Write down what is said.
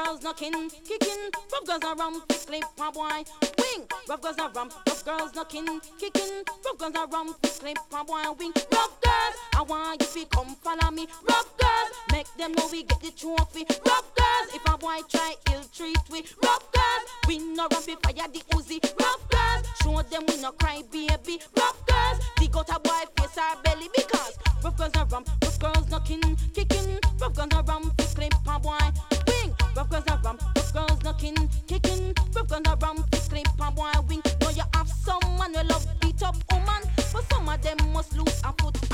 girls knocking, kicking. Rough girls are rum, clip my boy. Wing, rough girls are rum, rough girls knocking, kicking. Rough girls are rum, clip my boy. Wing, rough girls, I want you to come follow me. Rough girls, make them know we get the trophy. Rough girls, if a boy try ill treat we. Rough girls, we no run fire the Uzi. Rough girls, show them we no cry baby. Rough girls, dig out a boy face our belly because rough girls are rum, rough girls knocking, kicking. Rough girls are rum, clip my boy. Wing, rough girls are rum, rough girls knocking, kicking. Rough girls are rum, clip my boy. Wing, know you have someone who love beat up woman, but some of them must lose a foot.